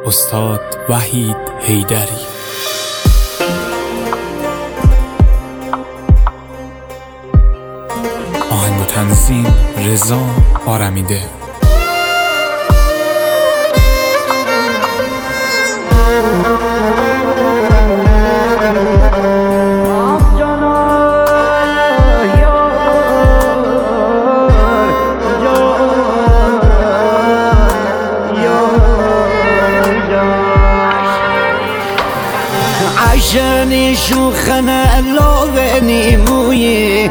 استاد وحید حیدری. آهنگ و تنظیم رضا آرمیده. عشانی شوخنه لوبنی مویی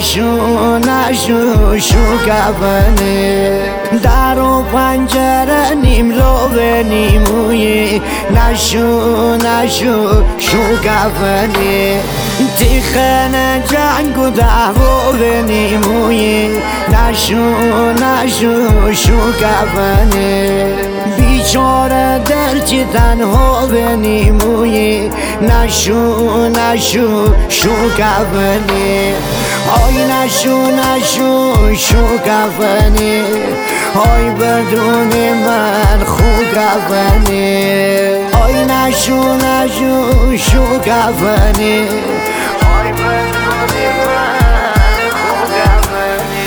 نشو شوکفنه در و پنجره نیم لوبنی مویی نشو شوکفنه تیخنه جنگ و دعوا بنی مویی نشو شوکفنه بیچاره درچی تنها بنی مویی نشو شوکفنه آی نشو شوکفنه آی بدون من خوکفنه آی نشو شوکفنه آی بدون من خوکفنه.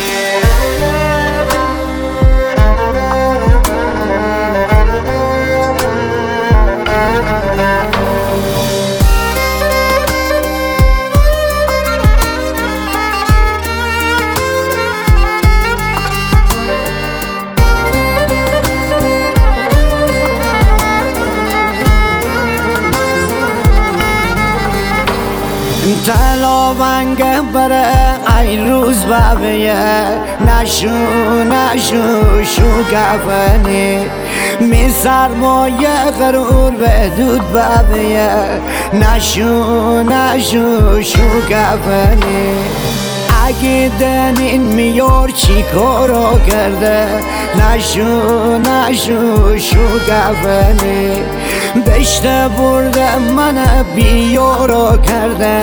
تلا ونگه بره این روز بابیه نشو شوکفنه می سرمایه غرور به دود بابیه نشو شوکفنه اگه دنین میار چی کارا کرده نشو شوکفنه بشته برده من بیارا کرده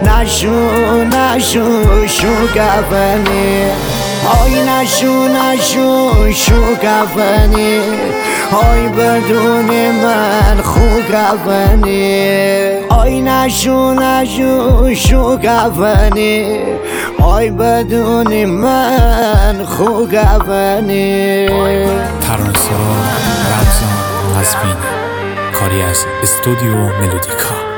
نشو شوکفنه آی نشو شوکفنه آی بدون من خوکفنه آی نشو شوکفنه آی بدون من خوکفنه. ترانه‌سرا رمضان قزوینی، کاری از استودیو ملودیکا.